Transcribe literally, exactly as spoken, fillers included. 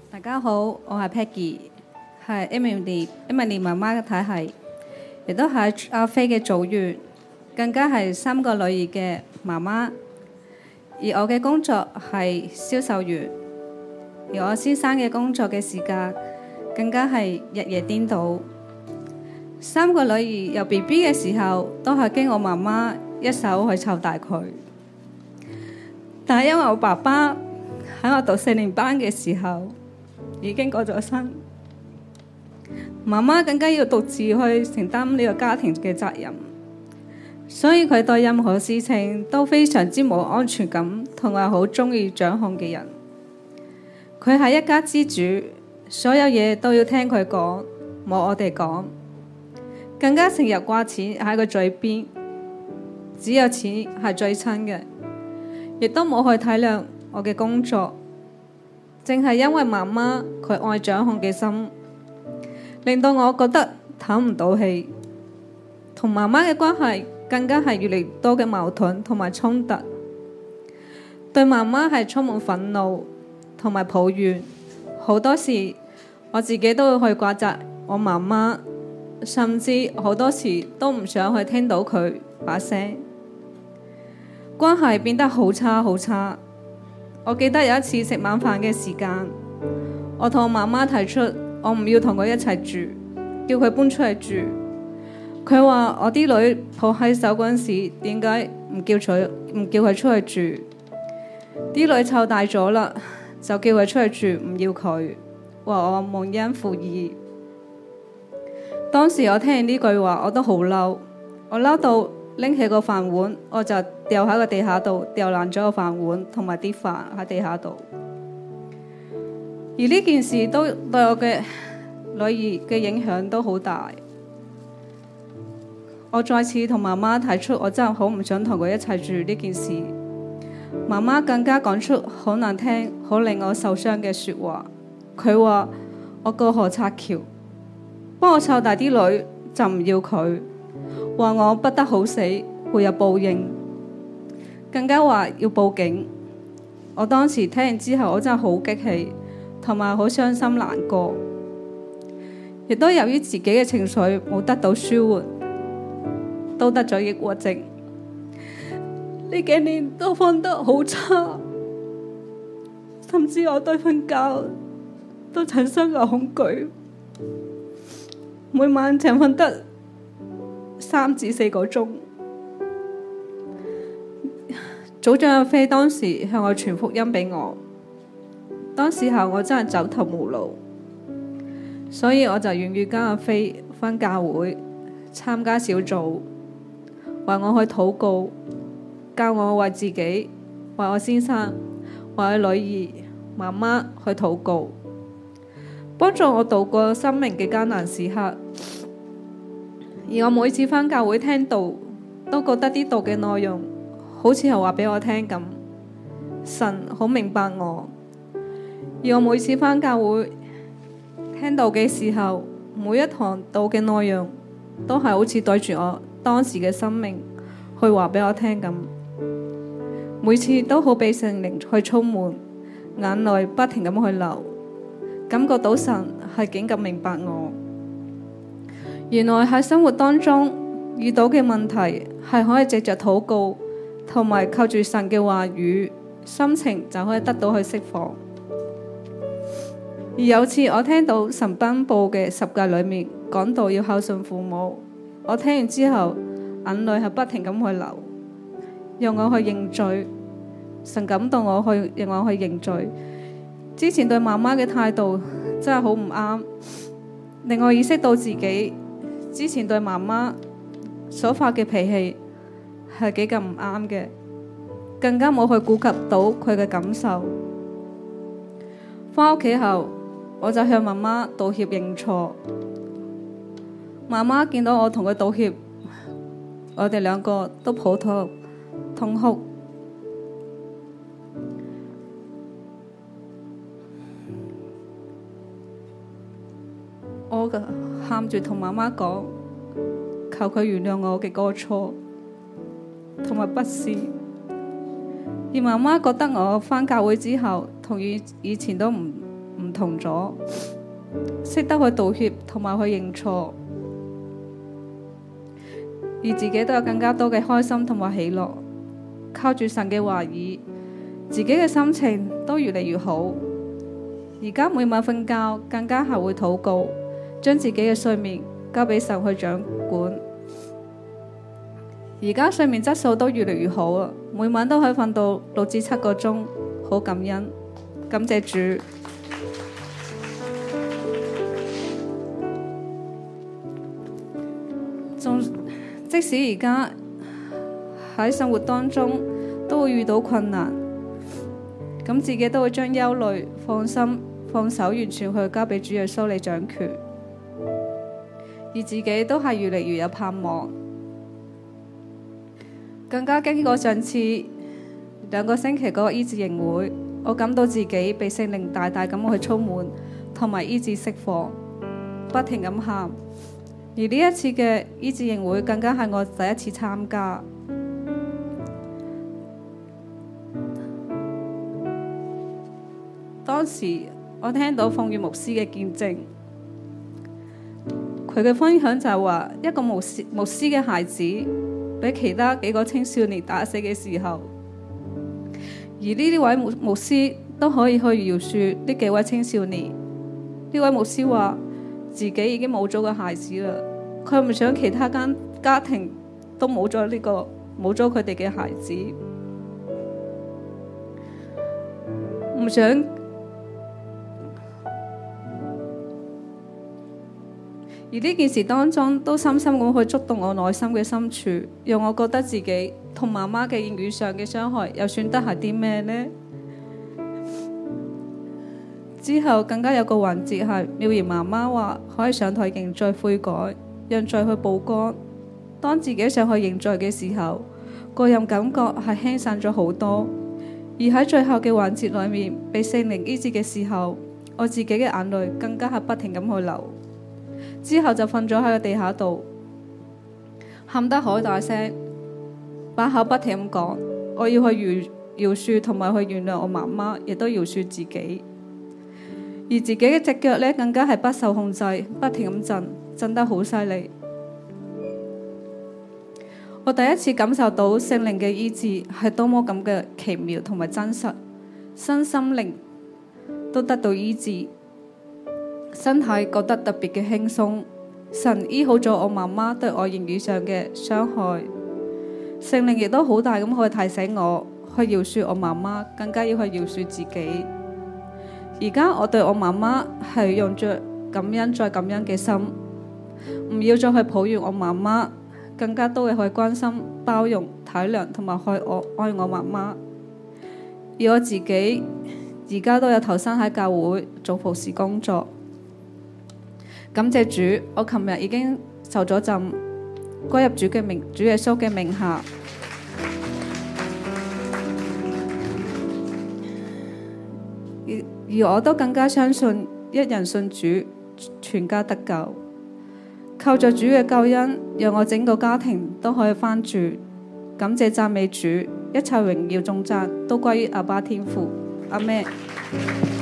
大家好，我係 Peggy，係 Emily Emily 媽媽嘅太太，亦都係阿飛嘅組員，更加係三個女兒嘅媽媽。而我嘅工作係銷售員，而我先生嘅工作嘅時間更加係日夜顛倒。三個女兒由 B B 嘅時候都係經我媽媽一手去湊大佢，但係因為我爸爸喺我讀四年班嘅時候已經過咗身，媽媽更加要獨自去承擔呢個家庭嘅責任，所以佢對任何事情都非常之冇安全感，同埋好鍾意掌控嘅人。佢係一家之主，所有嘢都要聽佢講，冇我哋講。更加成日掛錢喺佢嘴邊，只有錢係最親嘅，亦都冇去體諒我嘅工作。正係因為媽媽佢愛掌控嘅心，令到我覺得唞唔到氣，同媽媽嘅關係更加係越嚟越多嘅矛盾同埋衝突。對媽媽係充滿憤怒同埋抱怨，好多時我自己都會去怪責我媽媽，甚至好多時都唔想去聽到佢把聲，關係變得好差好差。我記得有一次食晚飯嘅時間，我同我媽媽提出我唔要同佢一齊住，叫佢搬出去住。佢話我啲女抱喺手嗰陣時，點解唔叫佢唔叫佢出去住？啲女湊大咗啦，就叫佢出去住，唔要佢，話我忘恩負義。當時我聽完呢句話，我都好嬲，我嬲到拎起個飯碗，我就掉喺個地下度，掉爛咗個飯碗同埋啲飯喺地下度。而呢件事都對我嘅女兒嘅影響都好大。我再次同媽媽提出，我真係好唔想同佢一齊住呢件事。媽媽更加講出好難聽、好令我受傷嘅說話。佢話我過河拆橋，幫我湊大啲女就唔要佢，話我不得好死，會有報應，更加話要報警。我當時聽完之後，我真係好激氣，同埋好傷心難過，亦都由於自己嘅情緒冇得到舒緩，都得咗抑鬱症。呢幾年都瞓得好差，甚至我對瞓覺都產生咗恐懼，每晚淨瞓得三至四個鐘。組長阿飛當時向我傳福音畀我，當時候我真係走投無路，所以我就願意跟阿飛返教會參加小組，為我去禱告，教我為自己、為我先生、為我女兒、媽媽去禱告，幫助我度過生命嘅艱難時刻。而我每次返教會聽道，都覺得啲道嘅內容好似係話俾我聽咁，神好明白我。而我每次返教會聽道嘅時候，每一堂道嘅內容都係好似對住我當時嘅生命去話俾我聽咁，每次都好被聖靈去充滿，眼淚不停咁去流，感覺到神係幾咁明白我。原來喺生活當中遇到嘅問題係可以藉着禱告同埋靠住神嘅話語，心情就可以得到去釋放。而有次我聽到神頒布嘅十誡裏面講到要孝順父母，我聽完之後眼淚係不停咁去流，讓我去認罪。神感動我去讓我去認罪。之前對媽媽嘅態度真係好唔啱，令我意識到自己之前對媽媽所發嘅脾氣係幾咁唔啱嘅，更加冇去顧及到佢嘅感受。返屋企後，我就向媽媽道歉認錯。媽媽見到我同佢道歉，我哋兩個都抱頭痛哭。我喊住同媽媽講，求佢原諒我嘅過錯同埋不是。而媽媽覺得我返教會之後同以以前都唔唔同咗，識得去道歉同埋去認錯，而自己都有更加多嘅開心同埋喜樂。靠住神嘅話語，自己嘅心情都越嚟越好。而家每晚瞓覺更加係會禱告，將自己嘅睡眠交俾神去掌管。而家睡眠質素都越嚟越好啊！每晚都可以瞓到六至七個鐘，好感恩，感謝主。仲即使而家喺生活當中都會遇到困難，咁自己都會將憂慮放心放手，完全去交俾主耶穌嚟掌權，而自己都係越嚟越有盼望。更加經過上次兩個星期嗰個醫治營會，我感到自己被聖靈大大咁去充滿，同埋醫治釋放，不停咁喊。而呢一次嘅醫治營會更加係我第一次參加。當時我聽到鳳月牧師嘅見證，佢嘅分享就係話，一個牧師牧師嘅孩子俾其他幾個青少年打死嘅時候，而呢啲位牧牧師都可以去饒恕呢幾位青少年。呢位牧師話自己已經冇咗個孩子啦，佢唔想其他間家庭都冇咗呢個冇咗佢哋嘅孩子，唔想。而呢件事當中都深深咁去觸動我內心嘅深處，讓我覺得自己同媽媽嘅言語上嘅傷害又算得係啲咩呢？之後更加有個環節係妙兒媽媽話可以上台認罪悔改，讓罪去曝光。當自己上去認罪嘅時候，個人感覺係輕散咗好多。而喺最後嘅環節裏面被聖靈醫治嘅時候，我自己嘅眼淚更加係不停咁去流。之後就瞓咗喺個地下度，喊得好大聲，把口不停咁講，我要去饒饒恕同埋去原諒我媽媽，亦都饒恕自己。而自己嘅隻腳呢，更加係不受控制，不停咁震，震得好犀利。我第一次感受到聖靈嘅醫治係多麼咁嘅奇妙同埋真實，身心靈都得到醫治。身體覺得特別嘅輕鬆，神醫好咗我媽媽對我言語上嘅傷害，聖靈亦都好大咁去提醒我去饒恕我媽媽，更加要去饒恕自己。而家我對我媽媽係用着感恩再感恩嘅心，唔要再去抱怨我媽媽，更加都會去關心、包容、體諒同埋愛我愛我媽媽。而我自己而家都有投身喺教會做服侍工作。感謝主，我琴日已經受咗浸，歸入主嘅名，主耶穌嘅名下。而而我都更加相信，一人信主，全家得救。靠着主嘅救恩，讓我整個家庭都可以翻住。感謝讚美主，一切榮耀頌讚都歸於阿爸天父。阿們。